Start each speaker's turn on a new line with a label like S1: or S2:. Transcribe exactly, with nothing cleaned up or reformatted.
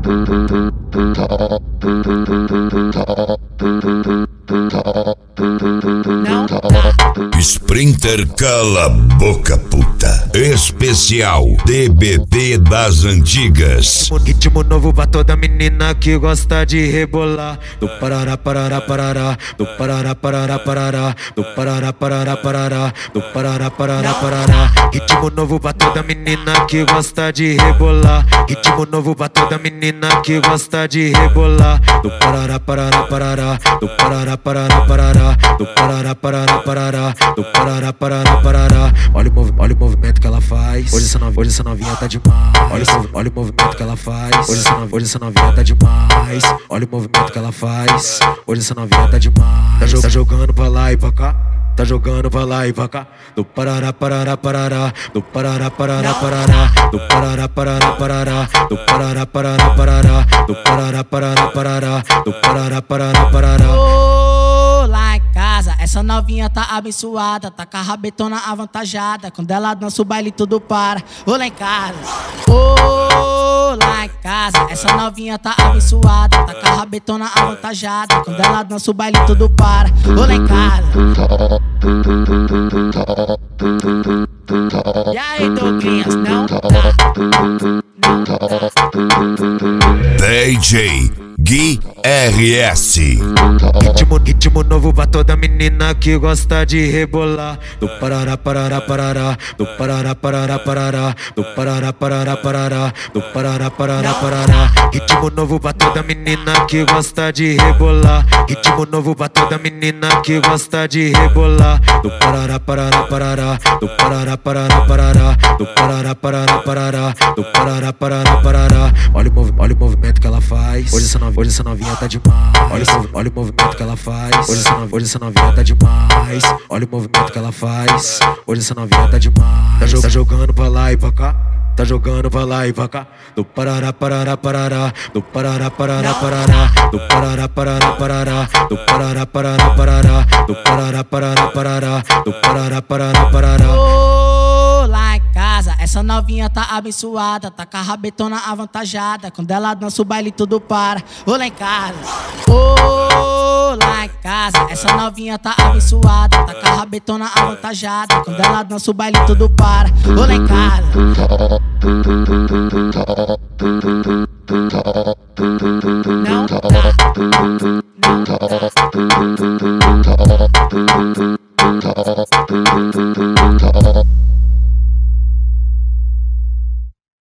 S1: Não tá.
S2: Sprinter cala boca puta. Especial D B T das antigas.
S3: Ritmo novo pra toda menina que gosta de rebolar. Do parará, parará, parará. Do parará, parará, parará. Do parará, parará, parará. Do parará, parará, parará. Ritmo novo pra toda menina que gosta de rebolar. Ritmo novo pra toda menina que gosta de rebolar. Do parará, parará, parará. Do parará, parará, parará. Do parará, parará, parará. Do parará, parará, parará. Olha o, movi olha o movimento que ela faz. Hoje essa, novinha, hoje essa novinha tá demais. Olha, olha o movimento que ela faz. Hoje essa, novinha, hoje essa novinha tá demais. Olha o movimento que ela faz. Hoje essa novinha tá demais. Tá, jo tá jogando pra lá e pra cá. Tá jogando pra lá e pra cá. Do parará, parará, parará. Do parará, parará, parará. Do parará, parará, parará. Do parará, parará, parará. Do parará, parará, parará. Do parará, parará, parará.
S1: Ô, lá em casa, essa novinha tá abençoada. Tá com a rabetona avantajada. Quando ela dança o baile tudo para. Ô, lá em casa. Ô, lá em casa, essa novinha tá abençoada. Tá com a rabetona avantajada. Quando ela dança o baile tudo para. Ô, lá em casa. E aí, Douglinhas, não tá? Não tá.
S2: D J Gui R S.
S3: Ritmo, ritmo novo pra toda menina que gosta de rebolar. Do parará, parará, parará. Do parará, parará, parará. Do parará, parará, parará. Do parará, parará, parará. Ritmo novo pra toda menina que gosta de rebolar. Ritmo novo pra toda menina que gosta de rebolar. Do parará, parará, parará. Do parará, parará, parará. Do parará, parará, parará. Do parará, parará, parará. Olha o, movi olha o movimento que ela faz. Hoje essa novinha, hoje essa novinha tá demais. Olha, olha o movimento que ela faz. Hoje essa, hoje essa novinha tá demais. Olha o movimento que ela faz. Hoje essa novinha tá demais. Tá, jo tá jogando pra lá e pra cá. Tá jogando pra lá e pra cá. Do parará, parará, parará. Do parará, parará, parará. Do parará, parará, parará. Do parará, parará, parará. Do parará, parará, parará. Do parará, parará, parará.
S1: Ô, lá em casa, essa novinha tá abençoada. Tá com a rabetona avantajada. Quando ela dança o baile tudo para. Ô, lá em casa. Ô, lá em casa, essa novinha tá abençoada. Tá com a rabetona avantajada. Quando ela dança o baile tudo para. Ô, lá em casa.